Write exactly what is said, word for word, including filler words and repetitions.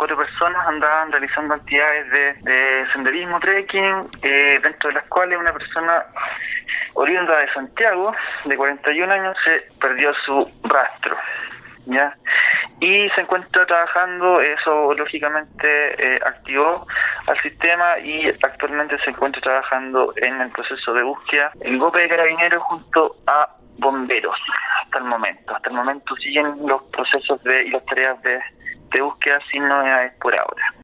cuatro personas andaban realizando actividades de, de senderismo, trekking, eh, dentro de las cuales una persona oriunda de Santiago, de cuarenta y un años, se perdió su rastro, ¿ya? Y se encuentra trabajando, eso lógicamente eh, activó al sistema y actualmente se encuentra trabajando en el proceso de búsqueda el G O P de Carabineros junto a bomberos hasta el momento. Hasta el momento siguen los procesos de, y las tareas de, de búsqueda sin novedades por ahora.